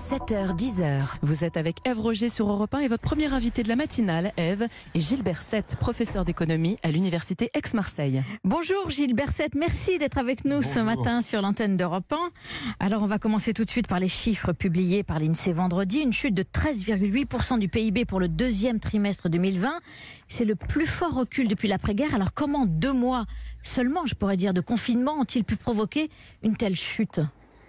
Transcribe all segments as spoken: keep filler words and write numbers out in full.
sept heures dix heures. Vous êtes avec Ève Roger sur Europe un et votre première invitée de la matinale, Ève, est Gilles Berset, professeur d'économie à l'université Aix-Marseille. Bonjour Gilles Berset, merci d'être avec nous Bonjour. ce matin sur l'antenne d'Europe un. Alors on va commencer tout de suite par les chiffres publiés par l'INSEE vendredi. Une chute de treize virgule huit pour cent du P I B pour le deuxième trimestre deux mille vingt. C'est le plus fort recul depuis l'après-guerre. Alors comment deux mois seulement, je pourrais dire, de confinement ont-ils pu provoquer une telle chute ?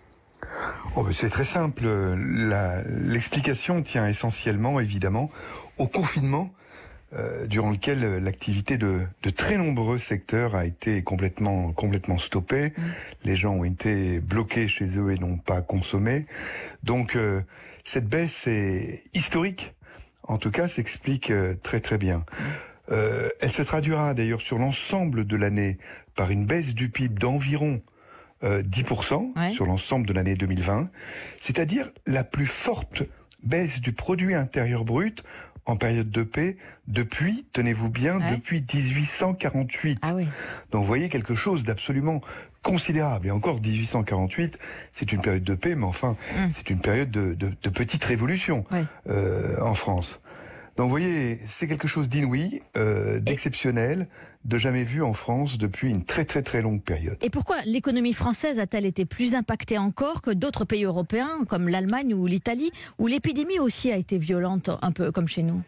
Oh, c'est très simple. La, l'explication tient essentiellement, évidemment, au confinement euh, durant lequel l'activité de, de très nombreux secteurs a été complètement, complètement stoppée. Mmh. Les gens ont été bloqués chez eux et n'ont pas consommé. Donc, euh, cette baisse est historique. En tout cas, s'explique euh, très très bien. Euh, elle se traduira d'ailleurs sur l'ensemble de l'année par une baisse du P I B d'environ Euh, dix pour cent ouais. sur l'ensemble de l'année deux mille vingt, c'est-à-dire la plus forte baisse du produit intérieur brut en période de paix depuis, tenez-vous bien, ouais. depuis dix-huit cent quarante-huit. Ah oui. Donc vous voyez quelque chose d'absolument considérable. Et encore dix-huit cent quarante-huit, c'est une période de paix, mais enfin, mmh. c'est une période de, de, de petite révolution ouais. euh, en France. Donc vous voyez, c'est quelque chose d'inouï, euh, d'exceptionnel, de jamais vu en France depuis une très très très longue période. Et pourquoi l'économie française a-t-elle été plus impactée encore que d'autres pays européens, comme l'Allemagne ou l'Italie, où l'épidémie aussi a été violente, un peu comme chez nous ?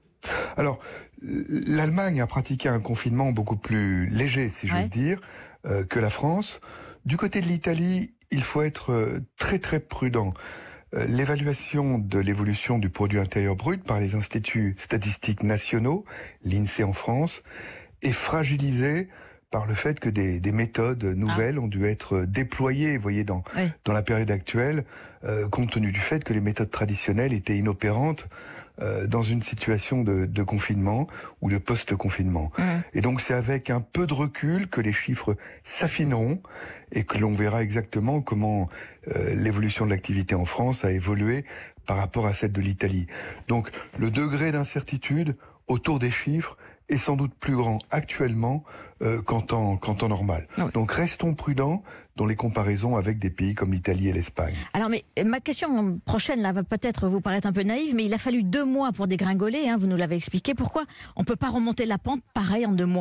Alors, l'Allemagne a pratiqué un confinement beaucoup plus léger, si j'ose ouais. dire, euh, que la France. Du côté de l'Italie, il faut être euh, très très prudent. L'évaluation de l'évolution du produit intérieur brut par les instituts statistiques nationaux, l'INSEE en France, est fragilisée par le fait que des, des méthodes nouvelles ah. ont dû être déployées, vous voyez, dans, oui. dans la période actuelle, euh, compte tenu du fait que les méthodes traditionnelles étaient inopérantes euh, dans une situation de, de confinement ou de post-confinement. Mmh. Et donc c'est avec un peu de recul que les chiffres s'affineront et que l'on verra exactement comment euh, l'évolution de l'activité en France a évolué par rapport à celle de l'Italie. Donc le degré d'incertitude autour des chiffres est sans doute plus grand actuellement euh, qu'en temps, qu'en temps normal. Oui. Donc restons prudents dans les comparaisons avec des pays comme l'Italie et l'Espagne. Alors mais ma question prochaine là va peut-être vous paraître un peu naïve, mais il a fallu deux mois pour dégringoler, hein, vous nous l'avez expliqué. Pourquoi on ne peut pas remonter la pente pareil en deux mois ?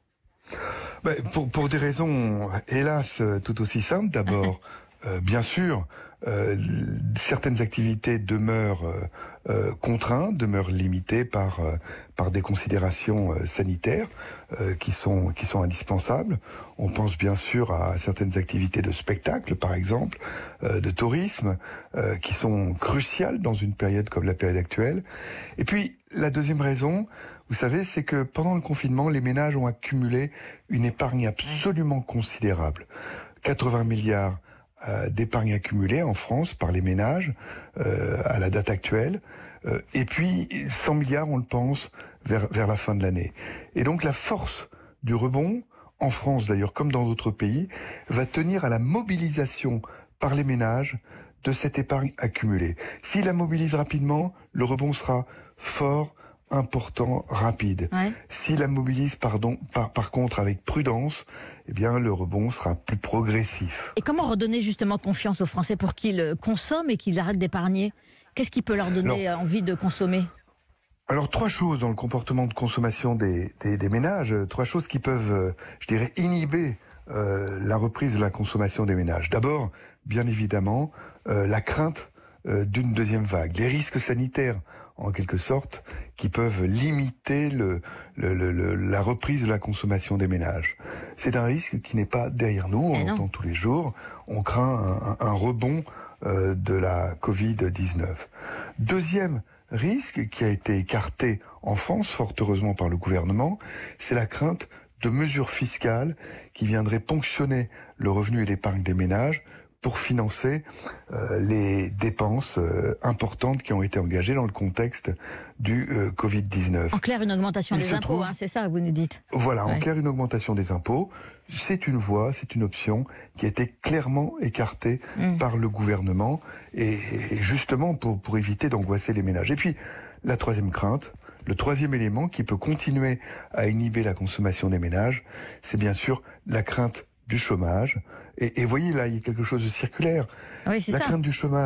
Ben, pour, pour des raisons, hélas, tout aussi simples. D'abord, euh, bien sûr, euh, certaines activités demeurent euh, euh, contraintes, demeurent limitées par euh, par des considérations euh, sanitaires euh, qui sont qui sont indispensables. On pense bien sûr à certaines activités de spectacle, par exemple, euh, de tourisme, euh, qui sont cruciales dans une période comme la période actuelle. Et puis la deuxième raison, vous savez, c'est que pendant le confinement, les ménages ont accumulé une épargne absolument considérable. quatre-vingts milliards euh, d'épargne accumulée en France par les ménages euh, à la date actuelle. Euh, et puis cent milliards, on le pense, vers, vers la fin de l'année. Et donc la force du rebond, en France d'ailleurs comme dans d'autres pays, va tenir à la mobilisation par les ménages de cette épargne accumulée. S'il la mobilise rapidement, le rebond sera fort, important, rapide. Ouais. S'il la mobilise pardon, par, par contre avec prudence, eh bien le rebond sera plus progressif. Et comment redonner justement confiance aux Français pour qu'ils consomment et qu'ils arrêtent d'épargner ? Qu'est-ce qui peut leur donner alors, envie de consommer ? Alors trois choses dans le comportement de consommation des, des, des ménages, trois choses qui peuvent, je dirais, inhiber euh, la reprise de la consommation des ménages. D'abord, bien évidemment, euh, la crainte euh, d'une deuxième vague, les risques sanitaires en quelque sorte, qui peuvent limiter le, le, le, le, la reprise de la consommation des ménages. C'est un risque qui n'est pas derrière nous, on l'entend tous les jours, on craint un, un rebond euh, de la covid dix-neuf. Deuxième risque qui a été écarté en France, fort heureusement par le gouvernement, c'est la crainte de mesures fiscales qui viendraient ponctionner le revenu et l'épargne des ménages pour financer euh, les dépenses euh, importantes qui ont été engagées dans le contexte du euh, covid dix-neuf. En clair, une augmentation Il des impôts, trouve... hein, c'est ça que vous nous dites. Voilà, ouais. En clair, une augmentation des impôts. C'est une voie, c'est une option qui a été clairement écartée mmh. par le gouvernement, et, et justement pour, pour éviter d'angoisser les ménages. Et puis, la troisième crainte, le troisième élément qui peut continuer à inhiber la consommation des ménages, c'est bien sûr la crainte du chômage. Et, et voyez, là, il y a quelque chose de circulaire. Oui, c'est la ça. crainte du chômage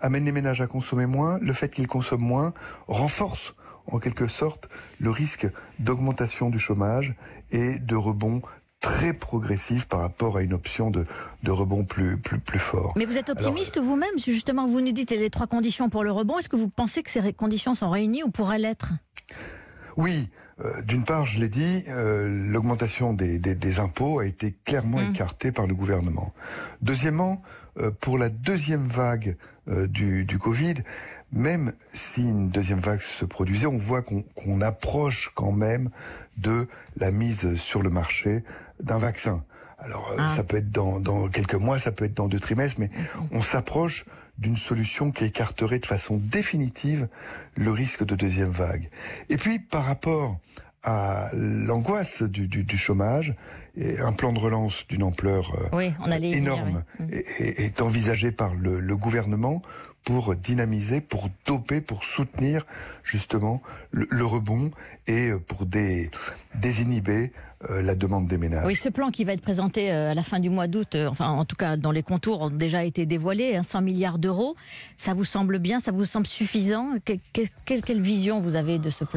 amène les ménages à consommer moins. Le fait qu'ils consomment moins renforce en quelque sorte le risque d'augmentation du chômage et de rebond très progressif par rapport à une option de, de rebond plus, plus, plus fort. Mais vous êtes optimiste Alors, vous-même, justement, vous nous dites les trois conditions pour le rebond. Est-ce que vous pensez que ces conditions sont réunies ou pourraient l'être ? Oui, euh, d'une part, je l'ai dit, euh, l'augmentation des, des, des impôts a été clairement mmh. écartée par le gouvernement. Deuxièmement, euh, pour la deuxième vague euh, du, du Covid, même si une deuxième vague se produisait, on voit qu'on qu'on approche quand même de la mise sur le marché d'un vaccin. Alors, ah. ça peut être dans, dans quelques mois, ça peut être dans deux trimestres, mais on s'approche d'une solution qui écarterait de façon définitive le risque de deuxième vague. Et puis, par rapport à l'angoisse du, du, du chômage, et un plan de relance d'une ampleur euh, oui, on allait énorme dire, oui. est, est envisagé par le, le gouvernement pour dynamiser, pour doper, pour soutenir justement le, le rebond et pour dé, désinhiber euh, la demande des ménages. Oui, ce plan qui va être présenté euh, à la fin du mois d'août, euh, enfin en tout cas dans les contours ont déjà été dévoilés, hein, cent milliards d'euros, ça vous semble bien, ça vous semble suffisant ? que, que, quelle, quelle vision vous avez de ce plan ?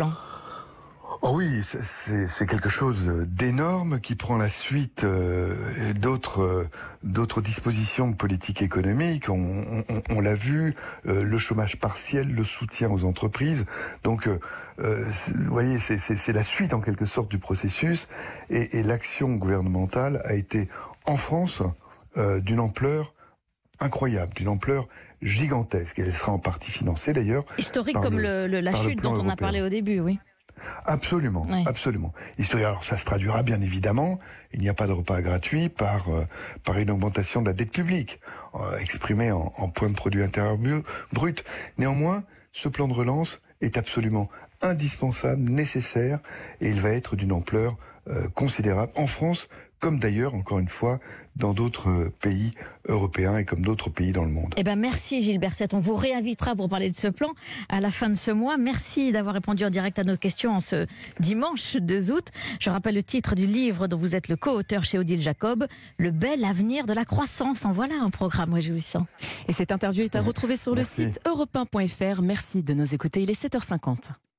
Oh oui, c'est quelque chose d'énorme qui prend la suite euh, d'autres euh, d'autres dispositions de politique économique. On, on, on l'a vu, euh, le chômage partiel, le soutien aux entreprises. Donc, euh, vous voyez, c'est la suite en quelque sorte du processus. Et, et l'action gouvernementale a été en France euh, d'une ampleur incroyable, d'une ampleur gigantesque. Et elle sera en partie financée d'ailleurs. Historique comme le, le, la chute dont on a parlé au début, oui. Absolument, oui. absolument. Alors ça se traduira bien évidemment, il n'y a pas de repas gratuit, par, euh, par une augmentation de la dette publique, euh, exprimée en, en point de produit intérieur brut. Néanmoins, ce plan de relance est absolument indispensable, nécessaire, et il va être d'une ampleur euh, considérable en France, comme d'ailleurs, encore une fois, dans d'autres pays européens et comme d'autres pays dans le monde. Eh ben merci Gilles Berset, on vous réinvitera pour parler de ce plan à la fin de ce mois. Merci d'avoir répondu en direct à nos questions en ce dimanche deux août. Je rappelle le titre du livre dont vous êtes le co-auteur chez Odile Jacob, Le bel avenir de la croissance. En voilà un programme réjouissant. Et cette interview est à retrouver sur Merci. le site europe un point F R. Merci de nous écouter, il est sept heures cinquante.